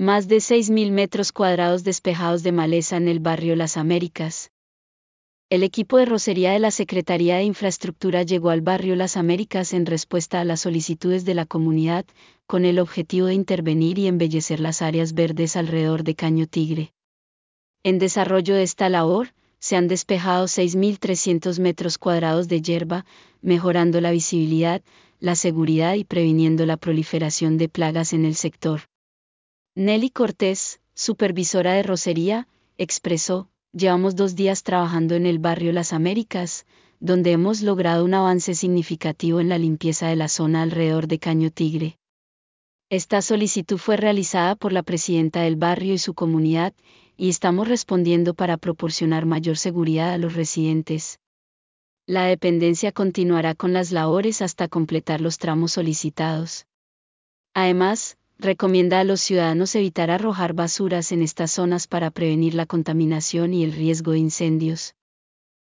Más de 6.000 metros cuadrados despejados de maleza en el barrio Las Américas. El equipo de rocería de la Secretaría de Infraestructura llegó al barrio Las Américas en respuesta a las solicitudes de la comunidad, con el objetivo de intervenir y embellecer las áreas verdes alrededor de Caño Tigre. En desarrollo de esta labor, se han despejado 6.300 metros cuadrados de hierba, mejorando la visibilidad, la seguridad y previniendo la proliferación de plagas en el sector. Nelly Cortés, supervisora de rocería, expresó: llevamos 2 días trabajando en el barrio Las Américas, donde hemos logrado un avance significativo en la limpieza de la zona alrededor de Caño Tigre. Esta solicitud fue realizada por la presidenta del barrio y su comunidad, y estamos respondiendo para proporcionar mayor seguridad a los residentes. La dependencia continuará con las labores hasta completar los tramos solicitados. Además, recomienda a los ciudadanos evitar arrojar basuras en estas zonas para prevenir la contaminación y el riesgo de incendios.